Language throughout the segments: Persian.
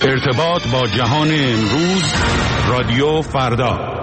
ارتباط با جهان امروز، رادیو فردا.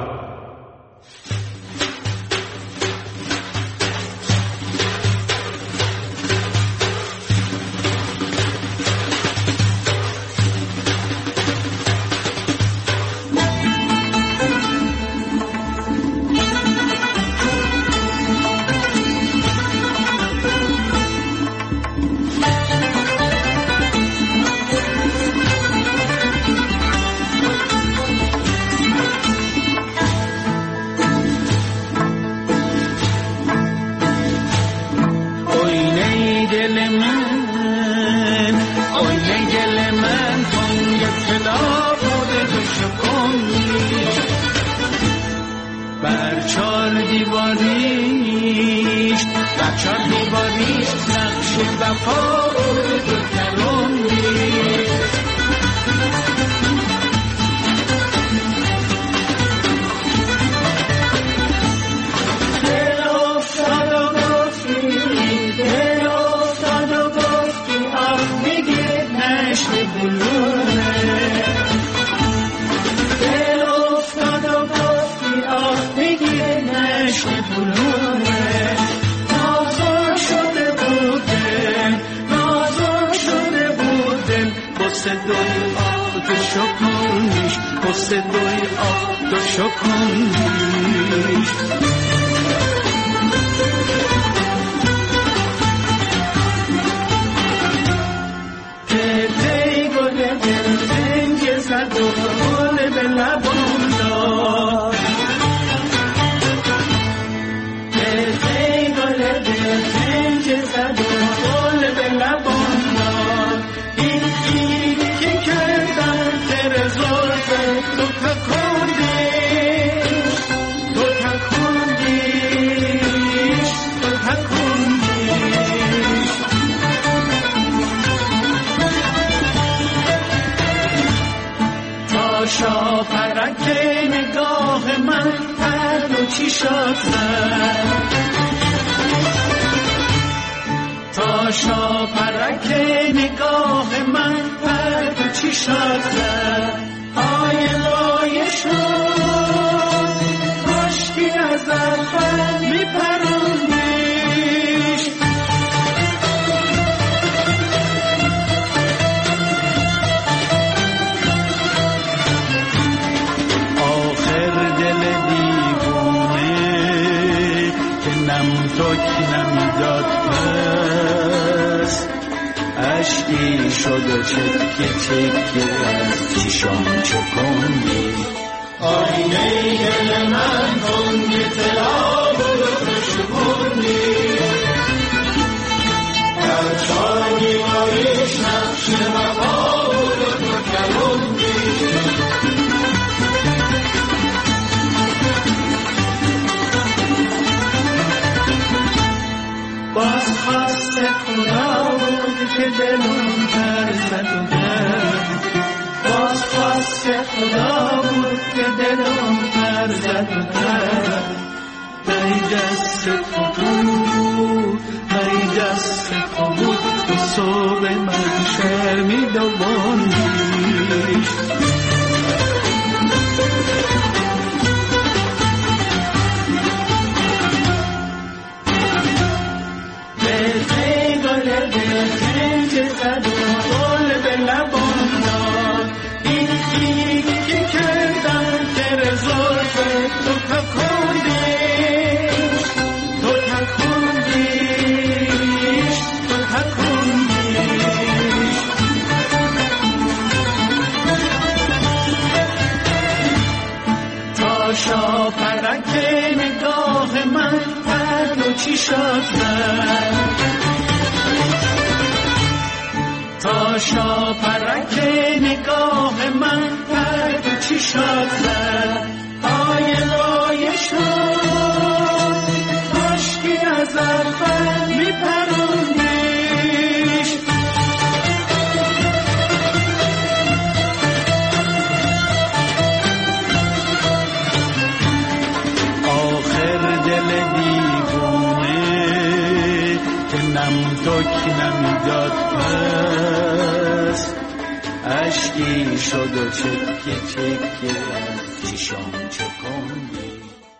نم تو که نمیداد پس اشکی شد و چکه چکه از چشام چکندی.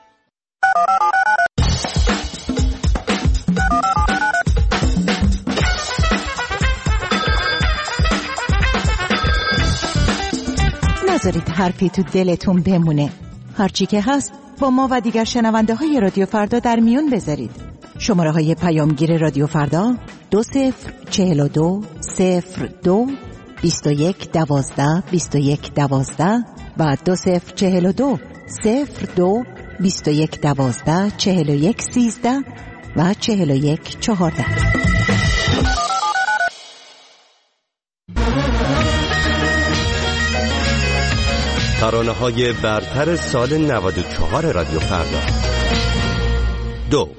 نذارید حرفی تو دلتون بمونه. هرچی که هست با ما و دیگر شنونده های رادیو فردا در میون بذارید. شماره های پیامگیر رادیو فردا 2042 02 21 12 21 12 و 2042 02 21 12 41 13 و 41 14. ترانه‌های برتر سال 94 رادیو فردا. 2.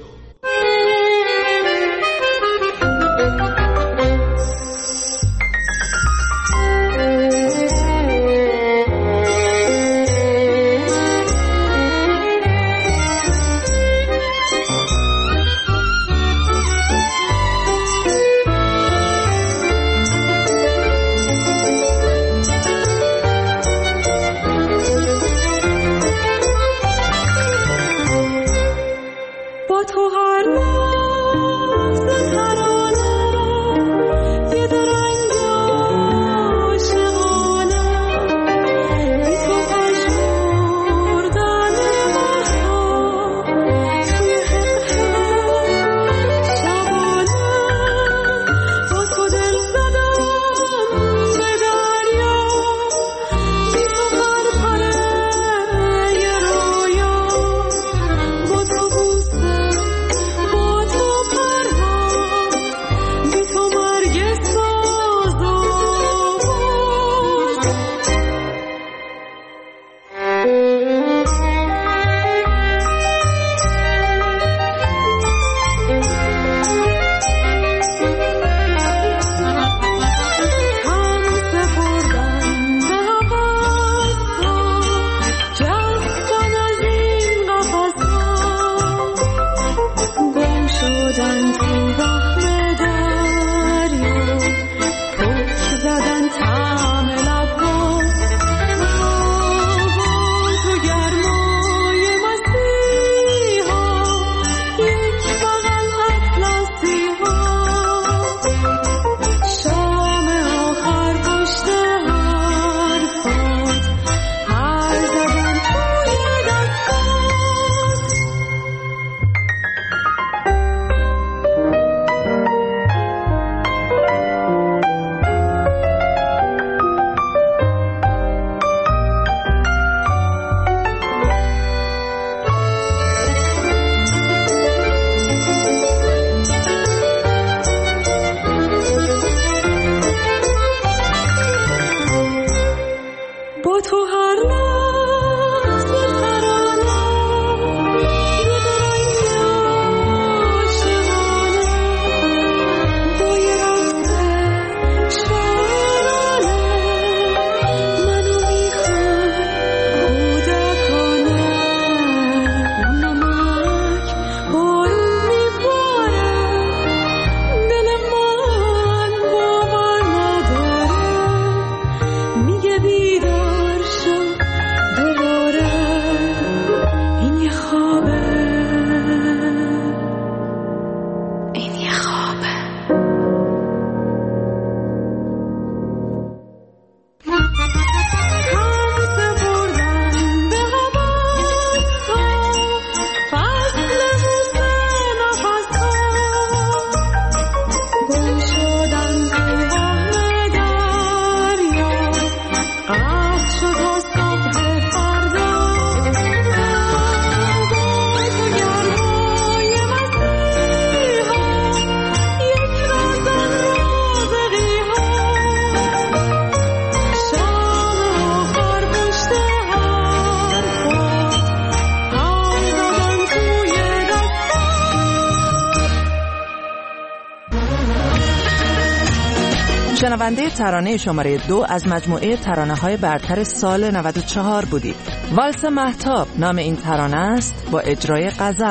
شنونده ترانه شماره 2 از مجموعه ترانه‌های برتر سال 94 بودید. والس مهتاب نام این ترانه است با اجرای غزل.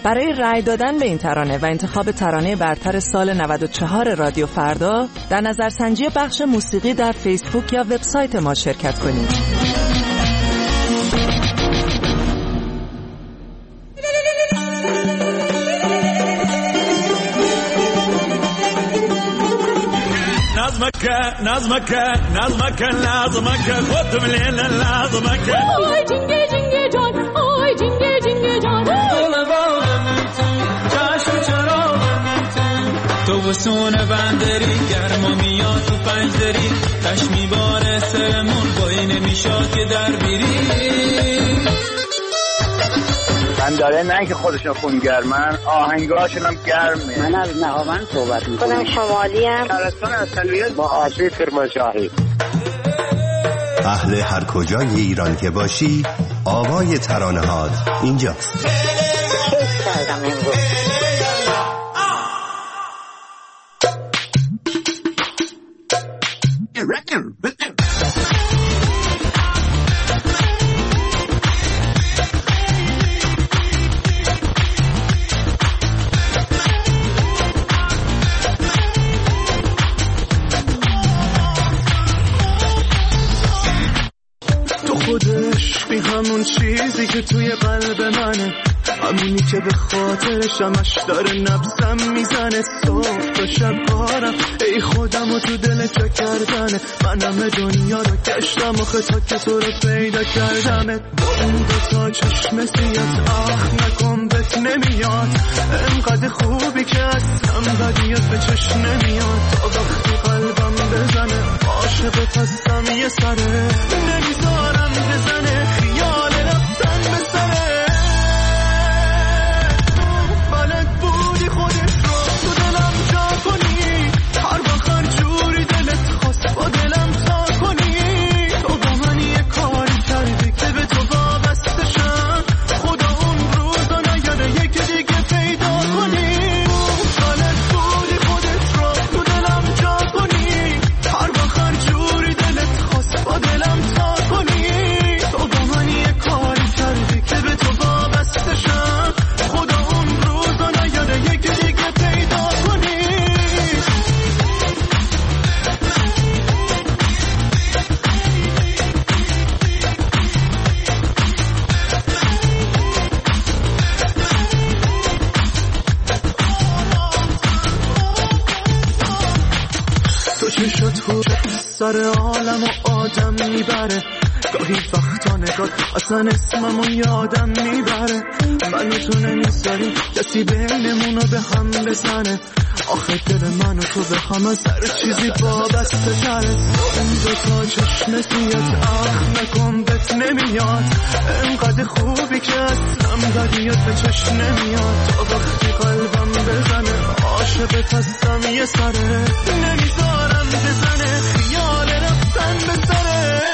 برای رأی دادن به این ترانه و انتخاب ترانه برتر سال 94 رادیو فردا در نظرسنجی بخش موسیقی در فیسبوک یا وبسایت ما شرکت کنید. نظمك قدم لنا لازمك آی جنگه جنگه جان آی جنگه جنگه جان چشم چرا تو وسونه بندری گرما میاد تو پنجدری تش میباره سرمون بایی نمیشاد که در بیری من داره نه که خودشون خونگرمن آهنگاشون هم گرمه. من از نهاوند صحبت میکنم. خودم شمالی ام. شهرستان اصلیت با آبی کرمانشاهی. اهل هر کجای ایران که باشی آوای ترانه‌هات اینجاست. کیف کردم امروز. همون چیزی که توی قلب منه، همونی که به خاطرش همش داره نبضم میزنه. صبح تا شب کارم ای خودم و تو دل جا کردنه. من همه دنیا رو گشتم و خطا که تو رو پیدا کردمه. با اون دوتا چشم سیات آخ نکن بهت نمیاد. انقدر خوبی که اصلا بدیت به چشم نمیاد. تا وقتی قلبم بزنه عاشقت هستم یه سره. نمیذارم بزنه خیال رفتن به سره. بلد بودی خودت رو تو دلم جا کنی. هر وقت هر جوری دلت خواست با دلم تا کنی. تو با من یه کاری کردی که به تو وابستشم. خدا اون روزا نیاره یکی دیگه پیدا کنی. بلد بودی خودت رو تو دلم جا کنی. هر وقت هر جوری دلت خواست با دلم تا کنی. تو با من یه کاری کردی که به تو وابستشم. خدا اون روزا نیاره یکی دیگه پیدا کنی. تو چشات خوش سر عالم و آدم میبره. گاهی وقتا نگات اصلا اسممو یادم میبره. منو تو نمیذاری کسی بینمونو به هم بزنه. آخه دل منو تو به هم از هر چیزی وابسته تره. اون دوتا چشم سیات آخ نکن بهت نمیاد. انقدر خوبی که اصلا بدیت به چشم نمیاد. تا وقتی قلبم بزنه عاشقت هستم یه سره. نمیذارم بزنه خیال رفتن به سره.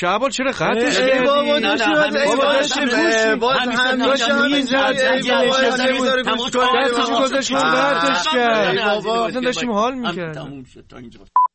شعبان چرا خطش کردی؟ بابا داشتیم باز همیشه گذاشت من خطش کرد. بابا داشتیم حال میکرد.